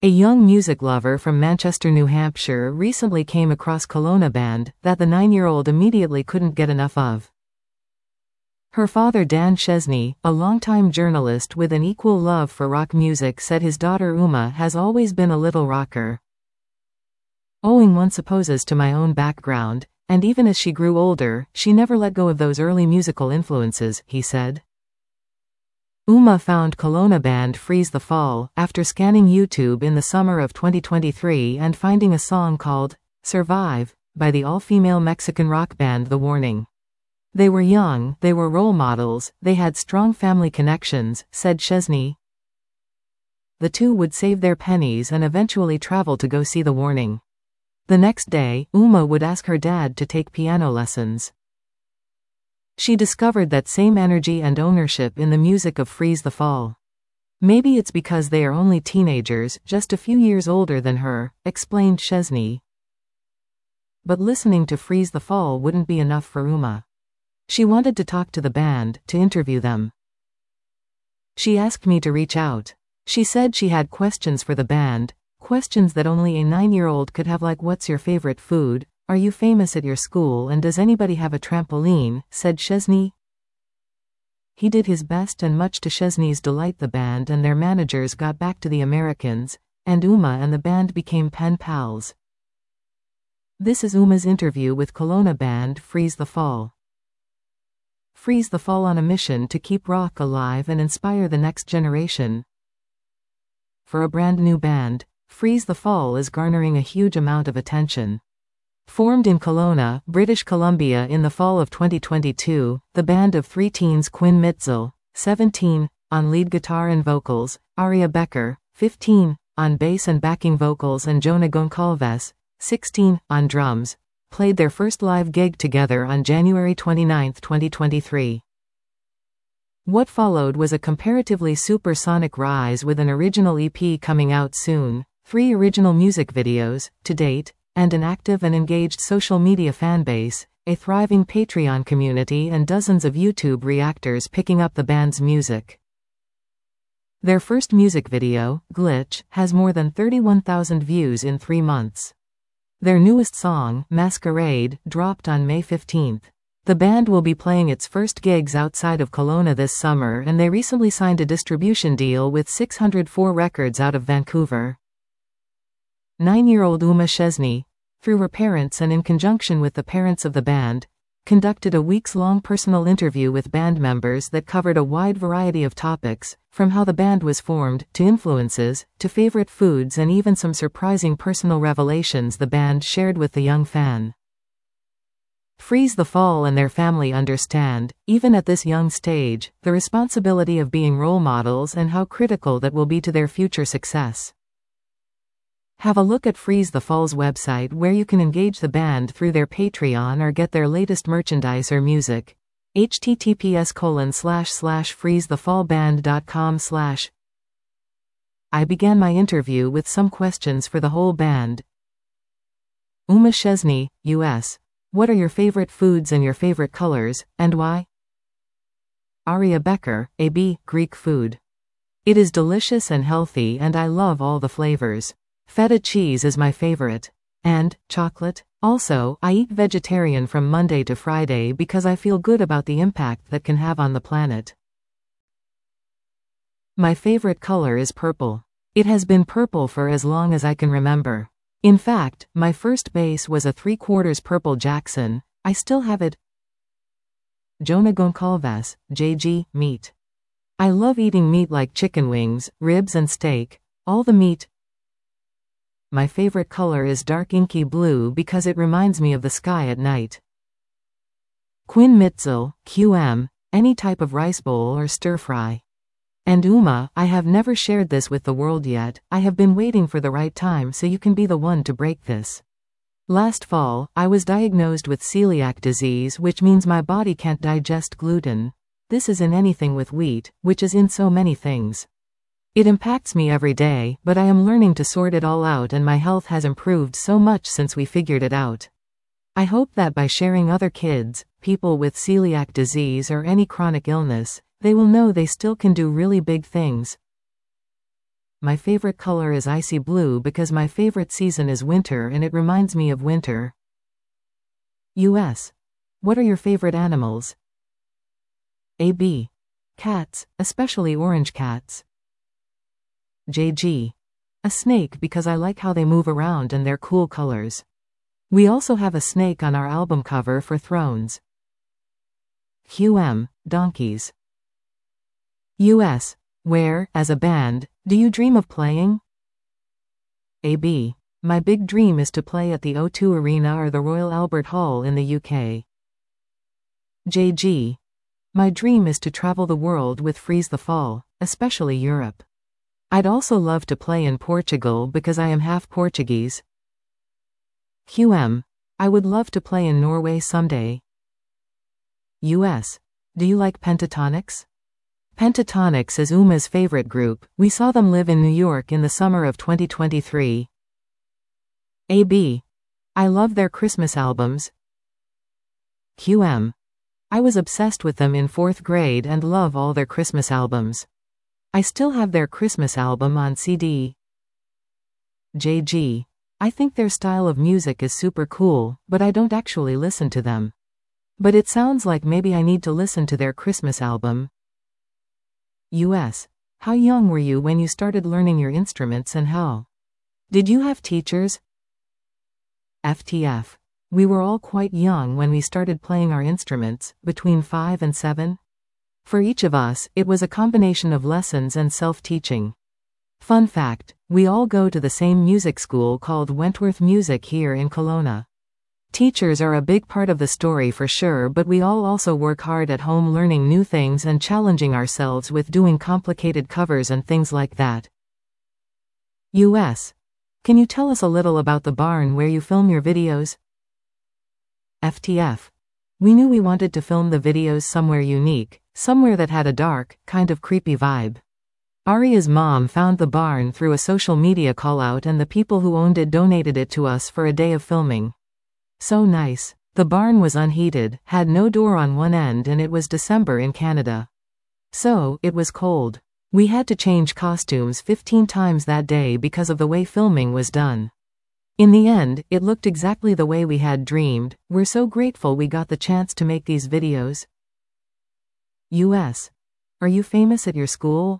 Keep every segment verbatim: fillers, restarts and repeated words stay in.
A young music lover from Manchester, New Hampshire recently came across Kelowna Band that the nine-year-old immediately couldn't get enough of. Her father Dan Chesney, a longtime journalist with an equal love for rock music, said his daughter Uma has always been a little rocker. Owing one supposes to my own background, and even as she grew older, she never let go of those early musical influences, he said. Uma found Kelowna band Freeze the Fall after scanning YouTube in the summer of twenty twenty-three and finding a song called Survive by the all-female Mexican rock band The Warning. They were young, they were role models, they had strong family connections, said Chesney. The two would save their pennies and eventually travel to go see The Warning. The next day, Uma would ask her dad to take piano lessons. She discovered that same energy and ownership in the music of Freeze the Fall. Maybe it's because they are only teenagers, just a few years older than her, explained Chesney. But listening to Freeze the Fall wouldn't be enough for Uma. She wanted to talk to the band, to interview them. She asked me to reach out. She said she had questions for the band, questions that only a nine-year-old could have, like what's your favorite food? Are you famous at your school, and does anybody have a trampoline? Said Chesney. He did his best, and much to Chesney's delight the band and their managers got back to the Americans, and Uma and the band became pen pals. This is Uma's interview with Kelowna band Freeze the Fall. Freeze the Fall on a mission to keep rock alive and inspire the next generation. For a brand new band, Freeze the Fall is garnering a huge amount of attention. Formed in Kelowna, British Columbia in the fall of twenty twenty-two, the band of three teens Quinn Mitzel, seventeen, on lead guitar and vocals, Aria Becker, fifteen, on bass and backing vocals, and Jonah Goncalves, sixteen, on drums, played their first live gig together on January twenty-ninth, twenty twenty-three. What followed was a comparatively supersonic rise with an original E P coming out soon, three original music videos, to date, and an active and engaged social media fanbase, a thriving Patreon community, and dozens of YouTube reactors picking up the band's music. Their first music video, Glitch, has more than thirty-one thousand views in three months. Their newest song, Masquerade, dropped on May fifteenth. The band will be playing its first gigs outside of Kelowna this summer, and they recently signed a distribution deal with six hundred four Records out of Vancouver. Nine-year-old Uma Chesney, through her parents and in conjunction with the parents of the band, conducted a weeks-long personal interview with band members that covered a wide variety of topics, from how the band was formed, to influences, to favorite foods, and even some surprising personal revelations the band shared with the young fan. Freeze the Fall and their family understand, even at this young stage, the responsibility of being role models and how critical that will be to their future success. Have a look at Freeze the Fall's website, where you can engage the band through their Patreon or get their latest merchandise or music. https colon slash slash freezethefallband dot com slash. I began my interview with some questions for the whole band. Uma Chesney, U S What are your favorite foods and your favorite colors, and why? Aria Becker, A B Greek food. It is delicious and healthy, and I love all the flavors. Feta cheese is my favorite. And chocolate? Also, I eat vegetarian from Monday to Friday because I feel good about the impact that can have on the planet. My favorite color is purple. It has been purple for as long as I can remember. In fact, my first bass was a three-quarters purple Jackson. I still have it. Jonah Goncalves, J G, meat. I love eating meat like chicken wings, ribs and steak, all the meat. My favorite color is dark inky blue because it reminds me of the sky at night. Quinn Mitzel, Q M, any type of rice bowl or stir-fry. And Uma, I have never shared this with the world yet, I have been waiting for the right time so you can be the one to break this. Last fall, I was diagnosed with celiac disease, which means my body can't digest gluten. This is in anything with wheat, which is in so many things. It impacts me every day, but I am learning to sort it all out, and my health has improved so much since we figured it out. I hope that by sharing other kids, people with celiac disease or any chronic illness, they will know they still can do really big things. My favorite color is icy blue because my favorite season is winter and it reminds me of winter. U S. What are your favorite animals? A B. Cats, especially orange cats. J G. A snake because I like how they move around and their cool colors. We also have a snake on our album cover for Thrones. Q M. Donkeys. U S. Where, as a band, do you dream of playing? A B. My big dream is to play at the O two Arena or the Royal Albert Hall in the U K. J G. My dream is to travel the world with Freeze the Fall, especially Europe. I'd also love to play in Portugal because I am half Portuguese. Q M. I would love to play in Norway someday. U S. Do you like Pentatonix? Pentatonix is Uma's favorite group. We saw them live in New York in the summer of twenty twenty-three. A B. I love their Christmas albums. Q M. I was obsessed with them in fourth grade and love all their Christmas albums. I still have their Christmas album on C D. J G. I think their style of music is super cool, but I don't actually listen to them. But it sounds like maybe I need to listen to their Christmas album. U S. How young were you when you started learning your instruments and how? Did you have teachers? F T F. We were all quite young when we started playing our instruments, between five and seven. For each of us, it was a combination of lessons and self-teaching. Fun fact, we all go to the same music school called Wentworth Music here in Kelowna. Teachers are a big part of the story for sure, but we all also work hard at home learning new things and challenging ourselves with doing complicated covers and things like that. U S. Can you tell us a little about the barn where you film your videos? F T F. We knew we wanted to film the videos somewhere unique, somewhere that had a dark, kind of creepy vibe. Aria's mom found the barn through a social media call-out and the people who owned it donated it to us for a day of filming. So nice. The barn was unheated, had no door on one end, and it was December in Canada. So, it was cold. We had to change costumes fifteen times that day because of the way filming was done. In the end, it looked exactly the way we had dreamed. We're so grateful we got the chance to make these videos. U S. Are you famous at your school?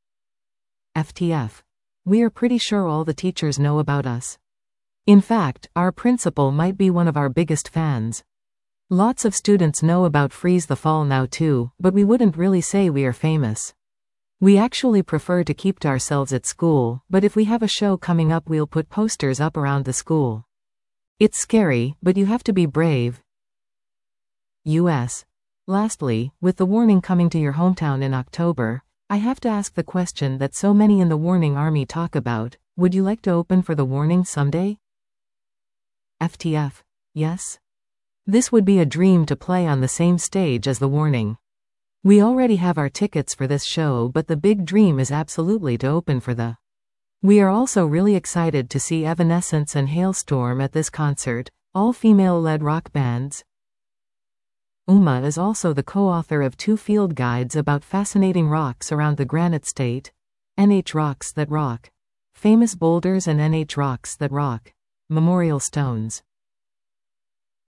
F T F. We are pretty sure all the teachers know about us. In fact, our principal might be one of our biggest fans. Lots of students know about Freeze the Fall now too, but we wouldn't really say we are famous. We actually prefer to keep to ourselves at school, but if we have a show coming up we'll put posters up around the school. It's scary, but you have to be brave. U S. Lastly, with the Warning coming to your hometown in October, I have to ask the question that so many in the Warning Army talk about: would you like to open for the Warning someday? F T F. Yes. This would be a dream to play on the same stage as the Warning. We already have our tickets for this show, but the big dream is absolutely to open for the. We are also really excited to see Evanescence and Hailstorm at this concert, all female-led rock bands. Uma is also the co-author of two field guides about fascinating rocks around the Granite State: N H Rocks That Rock, Famous Boulders, and N H Rocks That Rock, Memorial Stones.